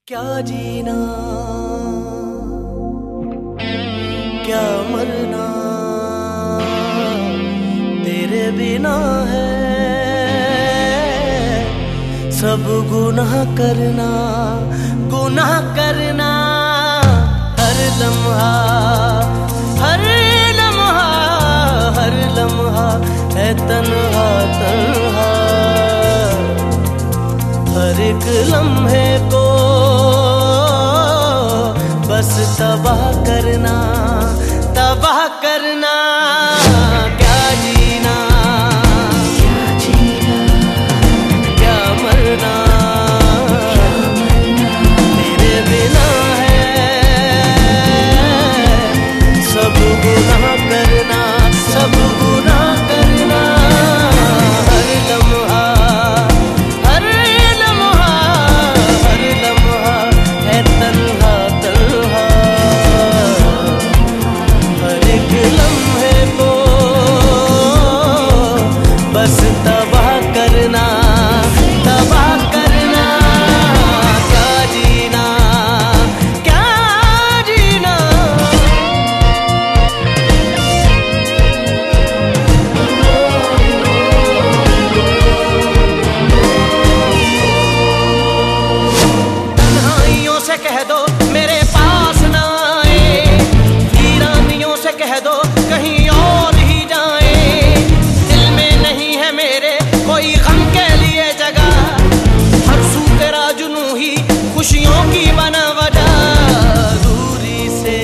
क्या जीना क्या मरना तेरे बिना है, सब गुनाह करना हर लम्हा हर लम्हा हर लम्हा है तन्हा तन्हा, हर एक लम्हे को बस तबाह करना क्या जीना क्या मरना तेरे बिना है, सब गुनाह करना हर लम्हा हर लम्हा हर लम्हा है तन्हा तन्हा, हर एक लम्हे को बस तबाह करना क्या जीना क्या जीना। तन्हाइयों से कह दो मेरे पास ना आए, वीरानियों से कह दो कहीं और ही जाए, दिल में नहीं है मेरे कोई गम के लिए जगह, हर सू तेरा जुनू ही खुशियों की बना वजह, दूरी से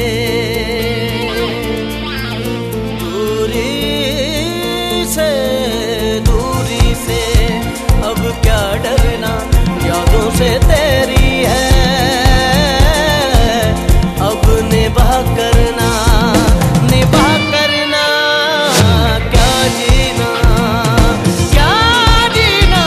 अब क्या डरना, यादों से तेरी है अब निभा करना क्या जीना क्या जीना।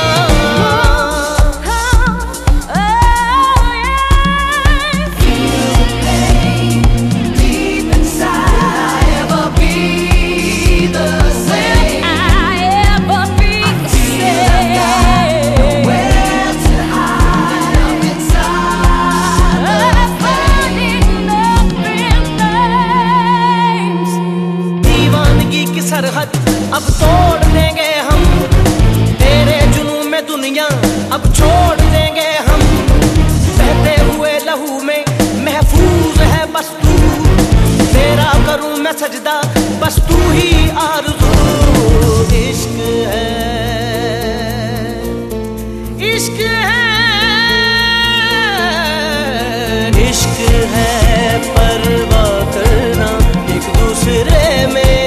सरहद अब तोड़ देंगे हम, तेरे जुनून में दुनिया अब छोड़ देंगे हम, बहते हुए लहू में महफूज है बस तू, तेरा करूं मैं सजदा बस तू ही आरज़ू, इश्क है परवाह करना एक दूसरे में,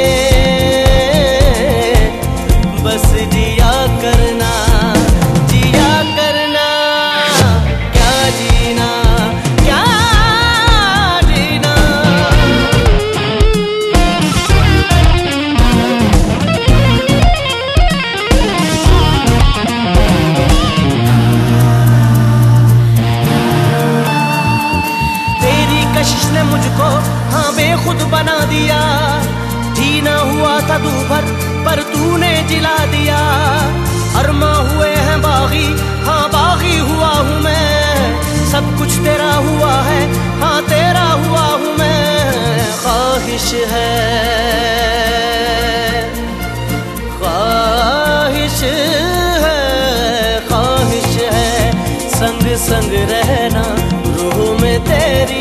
बस जिया करना क्या जीना क्या जीना। तेरी कशिश ने मुझको हाँ बेखुद बना दिया, जीना हुआ था तू भर पर तूने जिला दिया, अरमा हुए हैं बागी हाँ बागी हुआ हूँ मैं, सब कुछ तेरा हुआ है हाँ तेरा हुआ हूँ मैं, ख्वाहिश है संग संग रहना रूह में तेरी